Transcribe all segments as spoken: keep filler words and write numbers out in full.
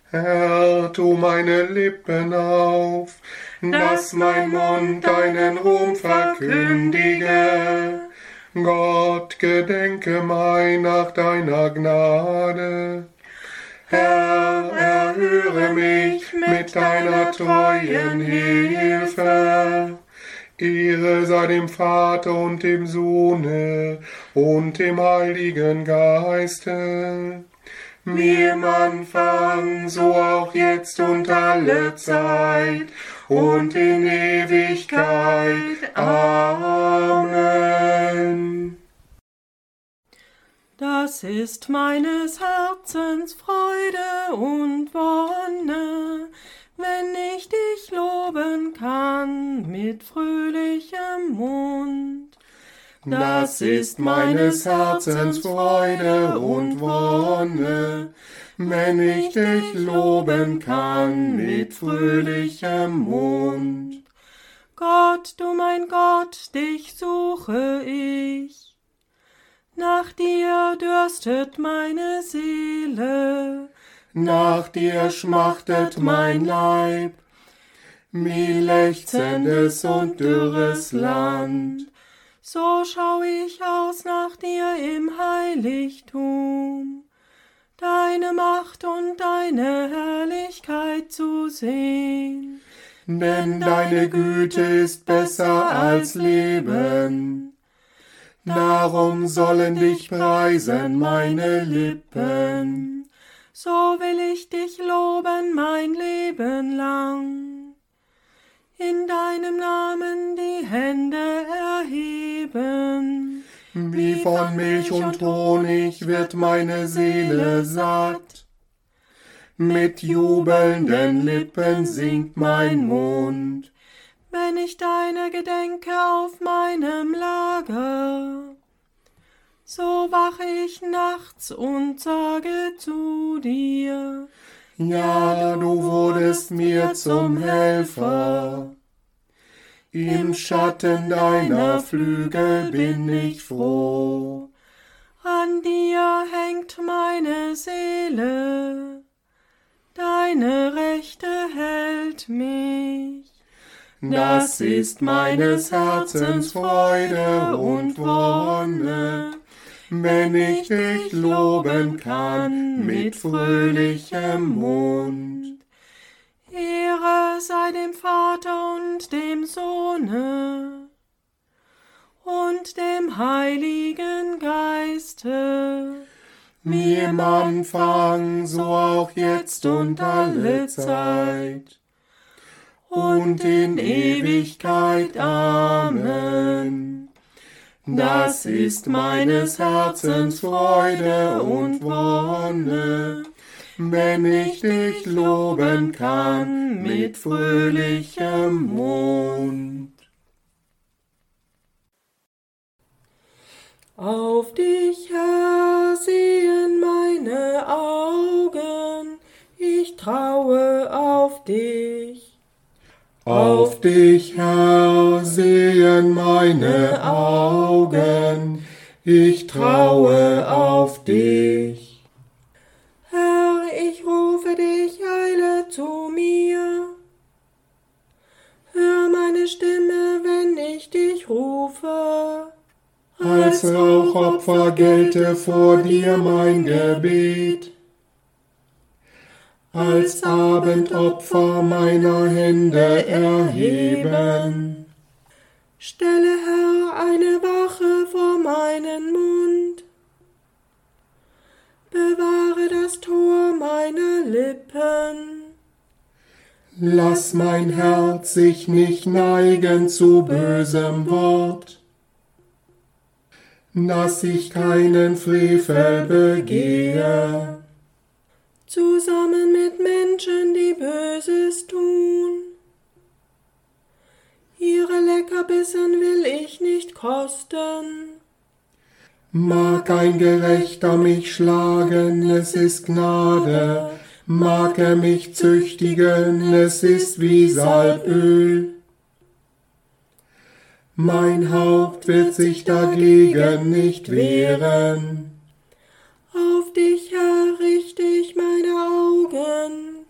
Herr, tu meine Lippen auf, dass mein Mund deinen Ruhm verkündige. Gott, gedenke mein nach deiner Gnade. Herr, erhöre mich mit deiner treuen Hilfe. Ehre sei dem Vater und dem Sohne und dem Heiligen Geiste, wie im Anfang, so auch jetzt und alle Zeit und in Ewigkeit. Amen. Das ist meines Herzens Freude und Wonne, wenn ich dich loben kann mit fröhlichem Mund. Das ist meines Herzens Freude und Wonne, wenn ich dich loben kann mit fröhlichem Mund. Gott, du mein Gott, dich suche ich. Nach dir dürstet meine Seele, nach dir schmachtet mein Leib, wie lechzendes und dürres Land. So schau ich aus nach dir im Heiligtum, deine Macht und deine Herrlichkeit zu sehen. Denn deine Güte ist besser als Leben, darum sollen dich preisen meine Lippen. So will ich dich loben mein Leben lang, in deinem Namen die Hände erheben. Wie von Milch und Honig wird meine Seele satt, mit jubelnden Lippen singt mein Mund. Wenn ich deine gedenke auf meinem Lager, so wache ich nachts und sage zu dir, ja, du wurdest mir zum Helfer. Im Schatten deiner Flügel bin ich froh. An dir hängt meine Seele, deine Rechte hält mich. Das ist meines Herzens Freude und Wonne, wenn ich dich loben kann mit fröhlichem Mund. Ehre sei dem Vater und dem Sohne und dem Heiligen Geiste, wie im Anfang, so auch jetzt und alle Zeit und in Ewigkeit. Amen. Das ist meines Herzens Freude und Wonne, wenn ich dich loben kann mit fröhlichem Mund. Auf dich, Herr, sehen meine Augen, ich traue auf dich. Auf dich, Herr, sehen meine Augen, ich traue auf dich. Herr, ich rufe dich, eile zu mir. Hör meine Stimme, wenn ich dich rufe. Als Rauchopfer gelte vor dir mein Gebet, als Abendopfer meiner Hände erheben. Stelle, Herr, eine Wache vor meinen Mund, bewahre das Tor meiner Lippen. Lass mein Herz sich nicht neigen zu bösem Wort, dass ich keinen Frevel begehe. Zusammen mit Menschen, die Böses tun. Ihre Leckerbissen will ich nicht kosten. Mag ein Gerechter mich schlagen, es ist Gnade. Mag er mich züchtigen, es ist wie Salböl. Mein Haupt wird sich dagegen nicht wehren. Auf dich, Herr, richte ich meine Augen.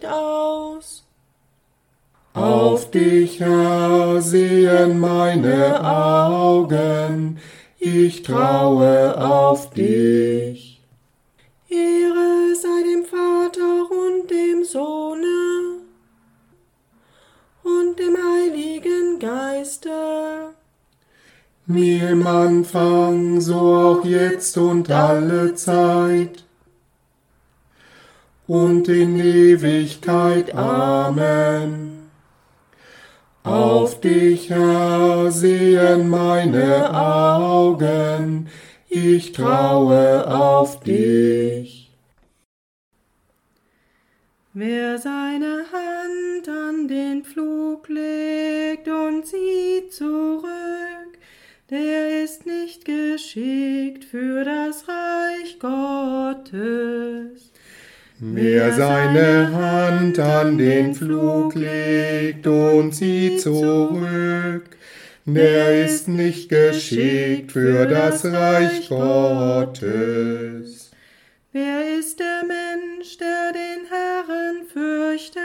nicht aus. Auf dich, Herr, sehen meine Augen, ich traue auf dich. Ehre sei dem Vater und dem Sohne und dem Heiligen Geiste, wie im Anfang, so auch jetzt und alle Zeit und in Ewigkeit. Amen. Auf dich, Herr, sehen meine Augen, ich traue auf dich. Wer seine Hand an den Pflug legt und zieht zurück, der ist nicht geschickt für das Reich Gottes. Wer seine Hand an den Pflug legt und zieht zurück, der ist nicht geschickt für das Reich Gottes. Wer ist der Mensch, der den Herrn fürchtet?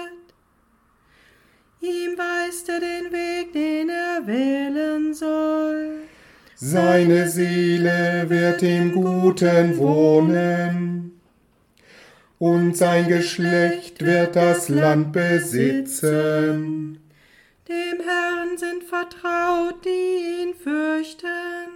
Ihm weist er den Weg, den er wählen soll. Seine Seele wird im Guten wohnen, und sein Geschlecht wird das Land besitzen. Dem Herrn sind vertraut, die ihn fürchten.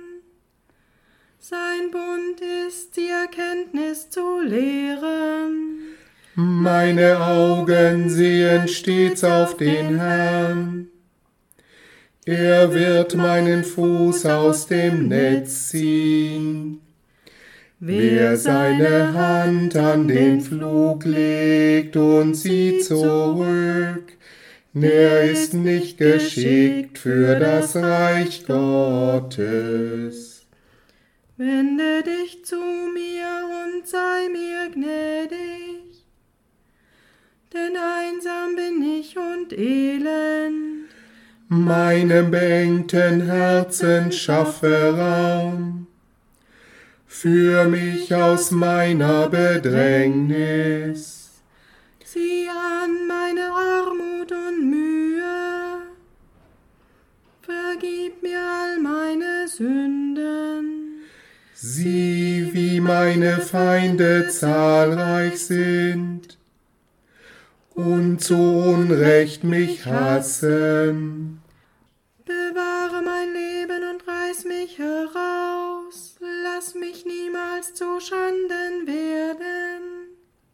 Sein Bund ist, die Erkenntnis zu lehren. Meine Augen sehen stets auf den Herrn. Er wird meinen Fuß aus dem Netz ziehen. Wer seine Hand an den Pflug legt und zieht zurück, der ist nicht geschickt für das Reich Gottes. Wende dich zu mir und sei mir gnädig, denn einsam bin ich und elend. Meinem beengten Herzen schaffe Raum, führ mich aus meiner Bedrängnis. Sieh an meine Armut und Mühe, vergib mir all meine Sünden. Sieh, wie meine Feinde zahlreich sind und zu Unrecht mich hassen. Bewahre mein Leben und reiß mich heraus, lass mich niemals zu Schanden werden.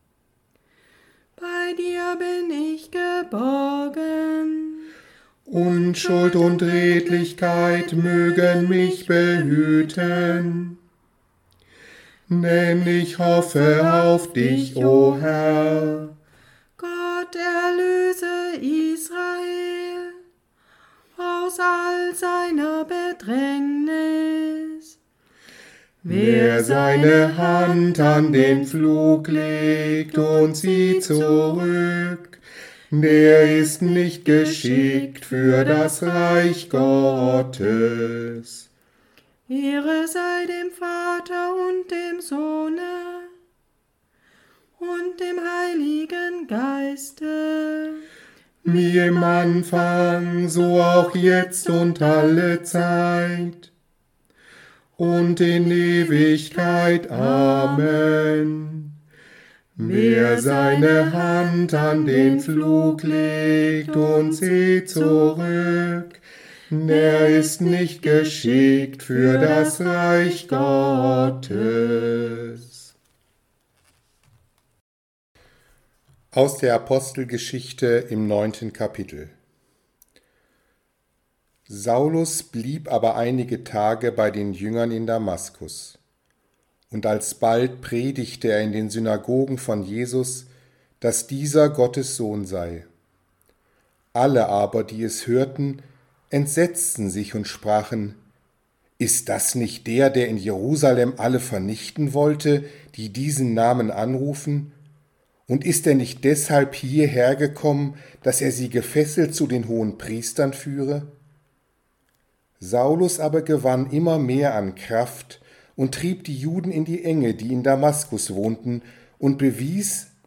Bei dir bin ich geborgen. Unschuld und Redlichkeit mögen mich behüten, denn ich hoffe auf dich, o Herr. Gott, erlöse Israel aus all seiner Bedrängnis. Wer seine Hand an den Pflug legt und zieht zurück, der ist nicht geschickt für das Reich Gottes. Ehre sei dem Vater und dem Sohne und dem Heiligen Geiste, wie im Anfang, so auch jetzt und alle Zeit und in Ewigkeit. Amen. Wer seine Hand an den Pflug legt und zieht zurück, der ist nicht geschickt für das Reich Gottes. Aus der Apostelgeschichte im neunten Kapitel. Saulus blieb aber einige Tage bei den Jüngern in Damaskus. Und alsbald predigte er in den Synagogen von Jesus, dass dieser Gottes Sohn sei. Alle aber, die es hörten, entsetzten sich und sprachen: Ist das nicht der, der in Jerusalem alle vernichten wollte, die diesen Namen anrufen? Und ist er nicht deshalb hierher gekommen, dass er sie gefesselt zu den hohen Priestern führe? Saulus aber gewann immer mehr an Kraft und trieb die Juden in die Enge, die in Damaskus wohnten, und bewies,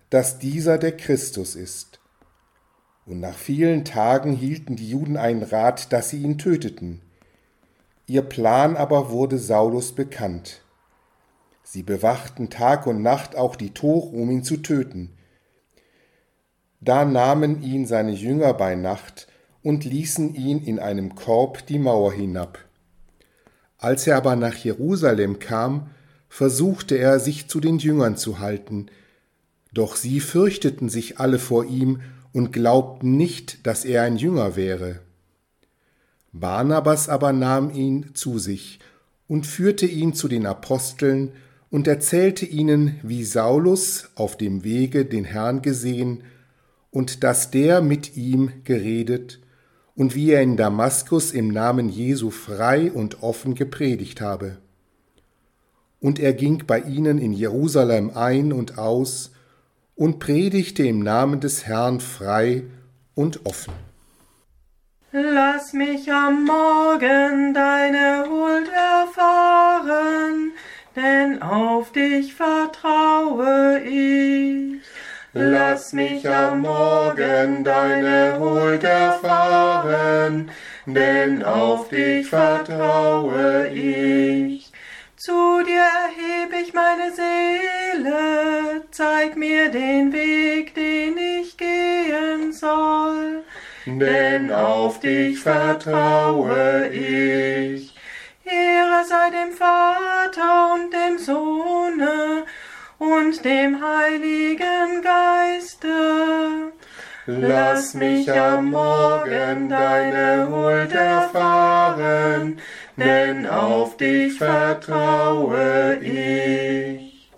dass dieser der Christus ist. Und nach vielen Tagen hielten die Juden einen Rat, dass sie ihn töteten. Ihr Plan aber wurde Saulus bekannt. Sie bewachten Tag und Nacht auch die Tore, um ihn zu töten. Da nahmen ihn seine Jünger bei Nacht und ließen ihn in einem Korb die Mauer hinab. Als er aber nach Jerusalem kam, versuchte er, sich zu den Jüngern zu halten. Doch sie fürchteten sich alle vor ihm und glaubten nicht, dass er ein Jünger wäre. Barnabas aber nahm ihn zu sich und führte ihn zu den Aposteln und erzählte ihnen, wie Saulus auf dem Wege den Herrn gesehen und dass der mit ihm geredet und wie er in Damaskus im Namen Jesu frei und offen gepredigt habe. Und er ging bei ihnen in Jerusalem ein und aus und predigte im Namen des Herrn frei und offen. Lass mich am Morgen deine Huld erfahren, denn auf dich vertraue ich. Lass mich am Morgen deine Huld erfahren, denn auf dich vertraue ich. Zu dir erheb ich meine Seele, zeig mir den Weg, den ich gehen soll, denn auf dich vertraue ich. Ehre sei dem Vater und dem Sohne und dem Heiligen Geiste. Lass mich am Morgen deine Huld erfahren, denn auf dich vertraue ich.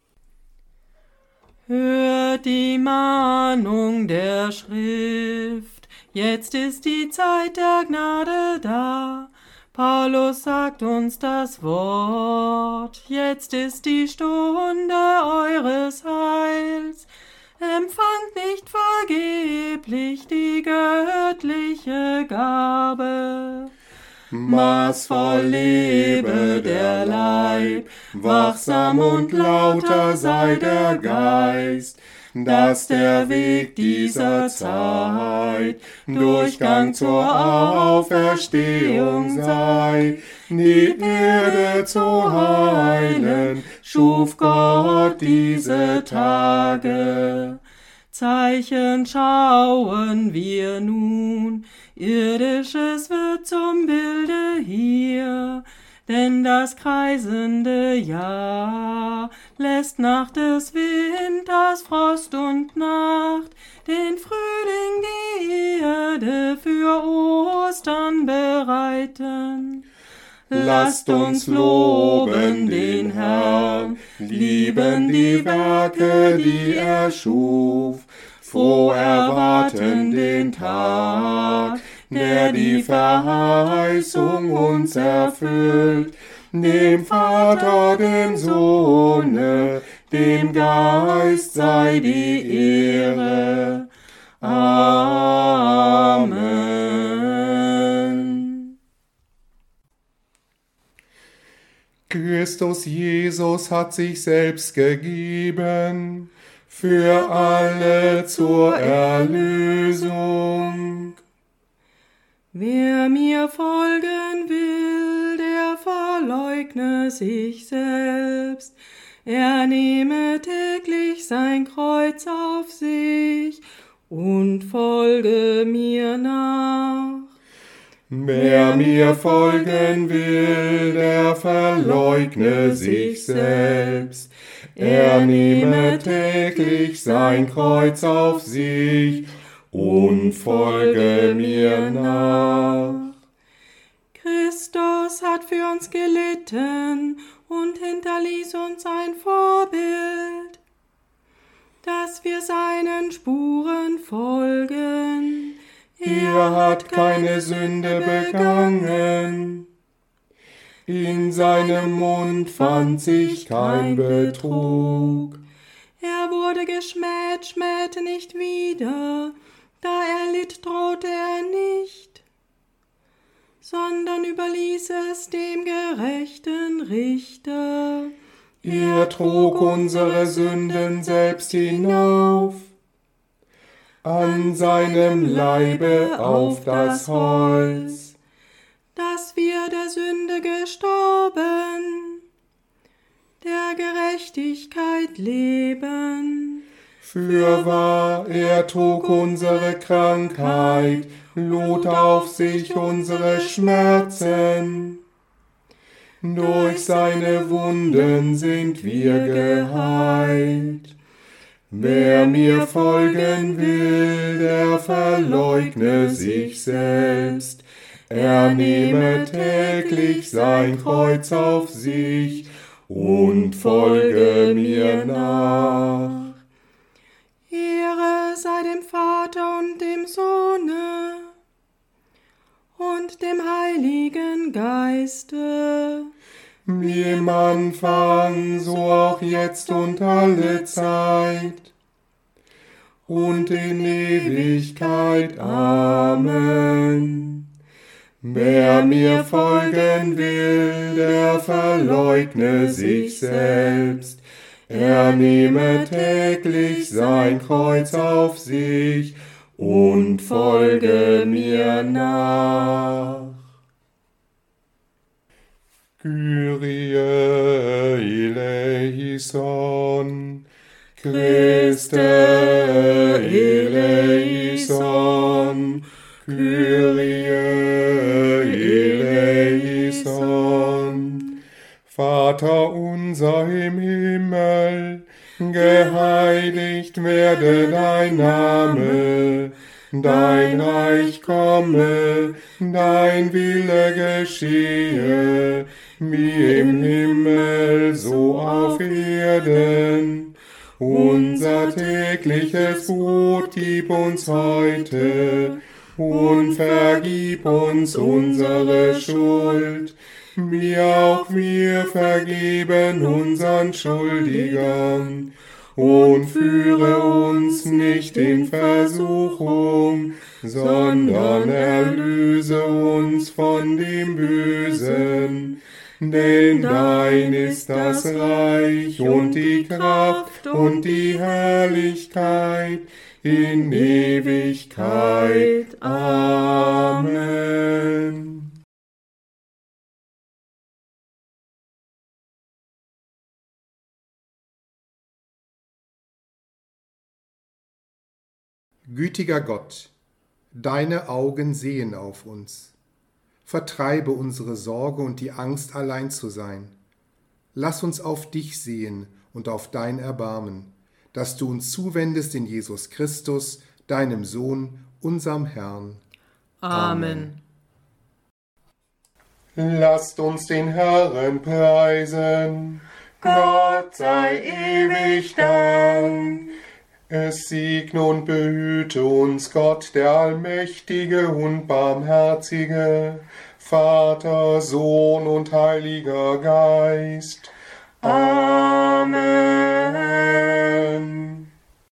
Hört die Mahnung der Schrift, jetzt ist die Zeit der Gnade da. Paulus sagt uns das Wort, jetzt ist die Stunde eures Heils. Empfangt nicht vergeblich die göttliche Gabe. Maßvoll lebe der Leib, wachsam und lauter sei der Geist, dass der Weg dieser Zeit Durchgang zur Auferstehung sei. Die Erde zu heilen, schuf Gott diese Tage. Zeichen schauen wir nun, Irdisches wird zum Bilde hier, denn das kreisende Jahr lässt nach des Winters Frost und Nacht den Frühling die Erde für Ostern bereiten. Lasst uns loben den Herrn, lieben die Werke, die er schuf, froh erwarten den Tag, der die Verheißung uns erfüllt, dem Vater, dem Sohne, dem Geist sei die Ehre. Amen. Christus Jesus hat sich selbst gegeben, für alle zur Erlösung. Wer mir folgen will, der verleugne sich selbst. Er nehme täglich sein Kreuz auf sich und folge mir nach. Wer mir folgen will, der verleugne sich selbst. Er nehme täglich sein Kreuz auf sich und folge mir nach. Christus hat für uns gelitten und hinterließ uns ein Vorbild, dass wir seinen Spuren folgen. Er hat keine Sünde begangen, in seinem Mund fand sich kein Betrug. Er wurde geschmäht, schmähte nicht wieder, da er litt, drohte er nicht, sondern überließ es dem gerechten Richter. Er trug unsere Sünden selbst hinauf, an seinem Leibe auf das Holz, dass wir der Sünde gestorben, der Gerechtigkeit leben. Fürwahr, er trug unsere Krankheit, lud auf sich unsere Schmerzen. Durch seine Wunden sind wir geheilt. Wer mir folgen will, der verleugne sich selbst. Er nehme täglich sein Kreuz auf sich und folge mir nach. Ehre sei dem Vater und dem Sohne und dem Heiligen Geiste, wie im Anfang, so auch jetzt und alle Zeit und in Ewigkeit. Amen. Wer mir folgen will, der verleugne sich selbst. Er nehme täglich sein Kreuz auf sich und folge mir nach. Kyrie eleison, Christe eleison, Kyrie eleison. Vater unser im Himmel, geheiligt werde dein Name, dein Reich komme, dein Wille geschehe, wie im Himmel, so auf Erden. Unser tägliches Brot gib uns heute und vergib uns unsere Schuld, wie auch wir vergeben unseren Schuldigern. Und führe uns nicht in Versuchung, sondern erlöse uns von dem Bösen. Denn dein ist das Reich und die Kraft und die Herrlichkeit in Ewigkeit. Amen. Gütiger Gott, deine Augen sehen auf uns. Vertreibe unsere Sorge und die Angst, allein zu sein. Lass uns auf dich sehen und auf dein Erbarmen, dass du uns zuwendest in Jesus Christus, deinem Sohn, unserem Herrn. Amen. Lasst uns den Herrn preisen. Gott sei ewig Dank. Es segne und behüte uns Gott, der Allmächtige und Barmherzige, Vater, Sohn und Heiliger Geist. Amen.